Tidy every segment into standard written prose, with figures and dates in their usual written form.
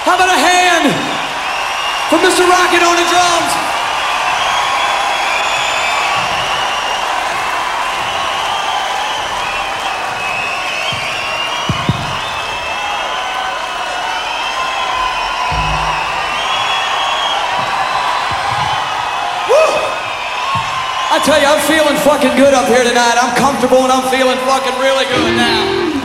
How about a hand for Mr. Rocket on the drums? I tell you, I'm feeling fucking good up here tonight. I'm comfortable and I'm feeling fucking really good now.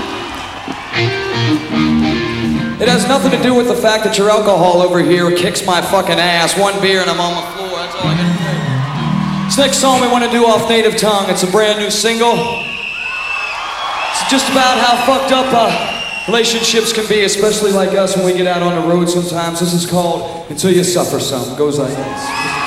It has nothing to do with the fact that your alcohol over here kicks my fucking ass. One beer and I'm on the floor, that's all I can do. This next song we want to do off Native Tongue. It's a brand new single. It's just about how fucked up relationships can be, especially like us when we get out on the road sometimes. This is called Until You Suffer Some. It goes like this.